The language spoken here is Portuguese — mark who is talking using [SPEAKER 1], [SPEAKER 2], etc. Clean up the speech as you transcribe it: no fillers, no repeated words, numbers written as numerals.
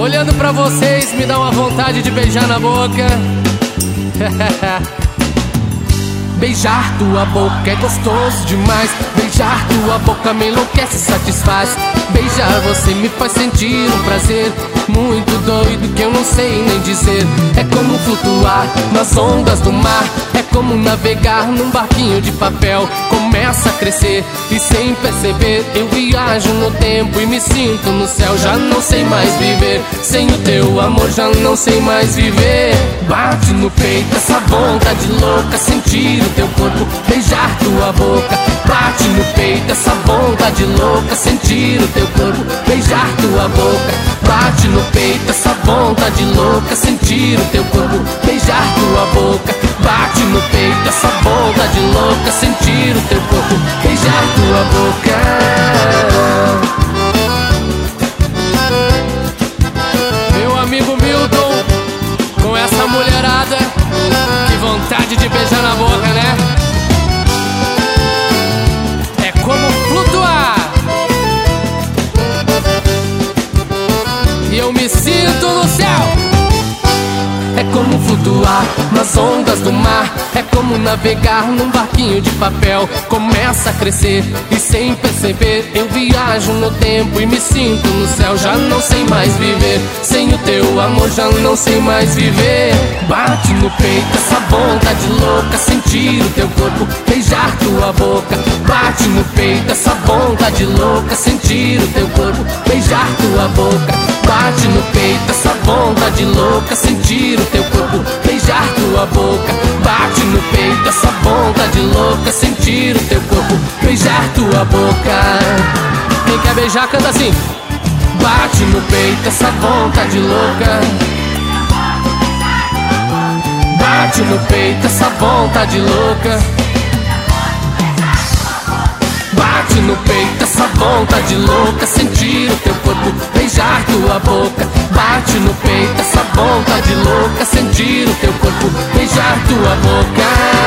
[SPEAKER 1] Olhando pra vocês me dá uma vontade de beijar na boca. Beijar tua boca é gostoso demais. Beijar tua boca me enlouquece e satisfaz. Beijar você me faz sentir um prazer muito doido que eu não sei nem dizer. É como flutuar nas ondas do mar. É como navegar num barquinho de papel. Começa a crescer e sem perceber eu viajo no tempo e me sinto no céu. Já não sei mais viver sem o teu amor, já não sei mais viver. Bate no peito essa vontade louca, sentir o teu corpo, beijar tua boca. Bate no peito essa vontade louca, sentir o teu corpo, beijar tua boca. Bate no peito essa vontade louca, sentir o teu corpo, beijar tua boca. Bate no peito essa vontade louca, sentir o teu corpo, beijar tua boca. Meu amigo Milton, com essa mulherada, que vontade de beijar na boca, né? É como flutuar e eu me sinto no céu. É como flutuar nas ondas do mar. É como navegar num barquinho de papel. Começa a crescer e sem perceber eu viajo no tempo e me sinto no céu. Já não sei mais viver sem o teu amor, já não sei mais viver. Bate no peito essa vontade louca, sentir o teu corpo, beijar tua boca. Bate no peito essa vontade louca, sentir o teu corpo, beijar tua boca. Bate no peito essa vontade louca, sentir o teu corpo, beijar tua boca. Bate no peito essa vontade louca, sentir o teu corpo, beijar tua boca. Quem quer beijar canta assim. Bate no peito essa vontade louca. Bate no peito essa vontade louca. Bate no peito essa vontade louca, sentir o teu corpo, beijar tua boca. Bate no peito essa vontade louca, sentir o teu corpo, beijar tua boca.